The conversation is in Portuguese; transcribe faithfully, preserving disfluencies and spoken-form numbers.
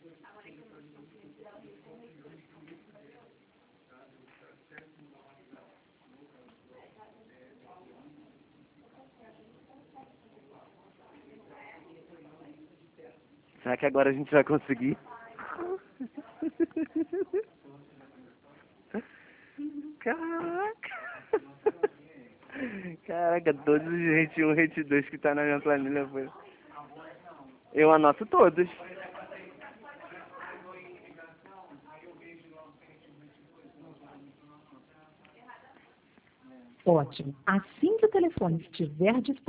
Será que agora a gente vai conseguir? Caraca! Caraca, todos os gente um, gente dois que tá na minha planilha foi. Eu anoto todos. Ótimo. Assim que o telefone estiver disponível,